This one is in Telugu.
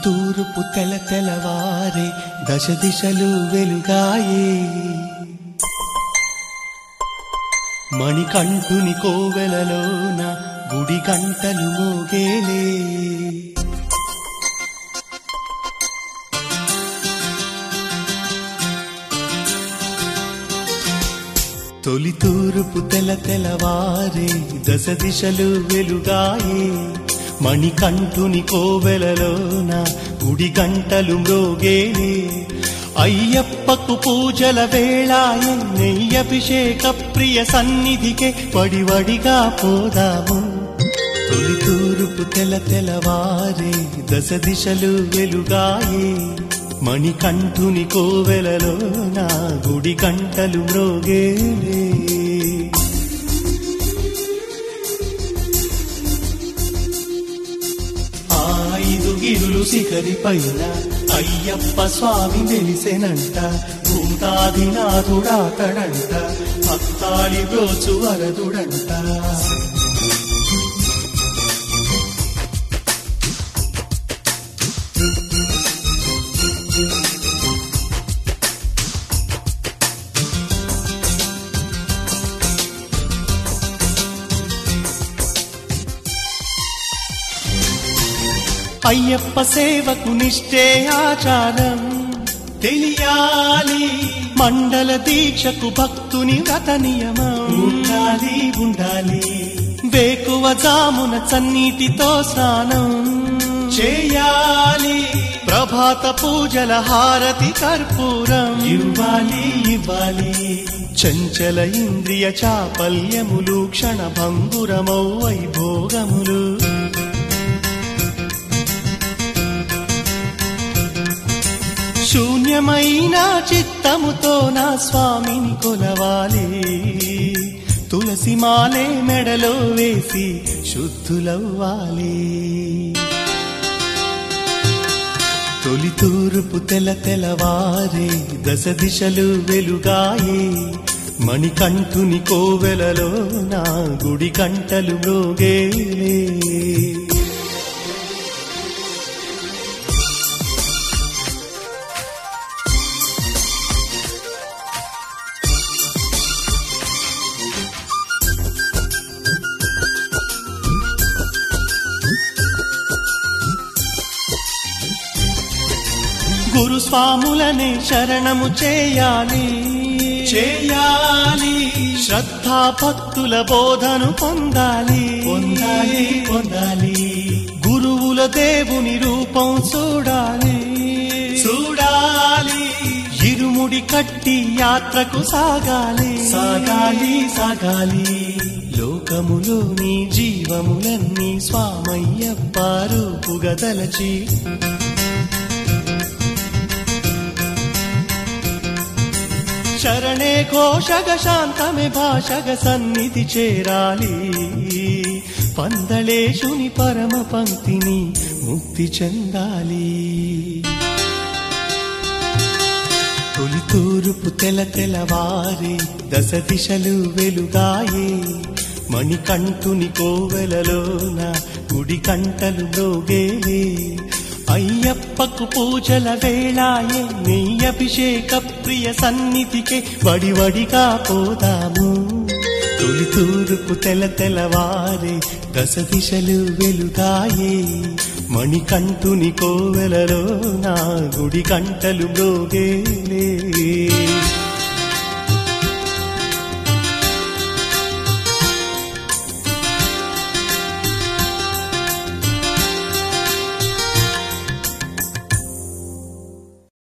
తూర్పు తెలవారే దశ దిశలు వెలుగాయే మణికంఠుని కోవెలలోన గుడి గంటలు మోగేలే తొలి తూర్పు తెలవారే దశ దిశలు వెలుగాయే మణికంఠుని కోవెలలోన గుడి గంటలు మ్రోగేలే అయ్యప్పకు పూజల వేళాయే నెయ్యభిషేక ప్రియ సన్నిధికే వడివడిగా పోదాము తొలి తూర్పు తెలవారే దశ దిశలు వెలుగాయే మణికంఠుని కోవెలలోన గుడి గంటలు మ్రోగేలే గిరులు శిఖరి పైన అయ్యప్ప స్వామి వెలిసెనంట భూతాదినాథుడాతడంట భక్తాళి బ్రోచు వరదుడంట అయ్యప్ప సేవకు నిష్ఠే ఆచారం తెలియాలి మండల దీక్షకు భక్తుని వ్రత నియమం ఉండాలి వేకువ జామున చన్నీటితో స్నానం చేయాలి ప్రభాత పూజల హారతి కర్పూరం ఇవ్వాలి చంచల ఇంద్రియ చాపల్యములు క్షణభంగురమౌ వైభోగములు శూన్యమైన చిత్తముతో నా స్వామిని కొలవాలి తులసి మాలే మెడలో వేసి శుద్ధులవ్వాలి తొలి తూర్పు తెలవారే దశ దిశలు వెలుగాయే మణికంఠుని కోవెలలో నా గుడి గంటలు మ్రోగేలే గురుస్వాములనే శరణము చేయాలి శ్రద్ధా భక్తుల బోధను పొందాలి గురువుల దేవుని రూపం చూడాలి ఇరుముడి కట్టి యాత్రకు సాగాలి లోకములో నీ జీవములన్నీ స్వామయ్యప్ప రూపుగదలచి శరణే ఘోషగ శాంతమే భాషగ సన్నిధి చేరాలి పందళేశుని పరమ పంక్తిని ముక్తి చెందాలి తొలి తూర్పు తెలవారే దశ దిశలు వెలుగాయే మణికంఠుని కోవెలలోన గుడి గంటలు మ్రోగేలే అయ్యప్పకు పూజల వేళాయే నెయ్యభిషేక ప్రియ సన్నిధికే వడివడిగా పోదాము తొలి తూర్పు తెలవారే దశ దిశలు వెలుగాయే మణికంఠుని కోవెలలో నా గుడి గంటలు మ్రోగేలే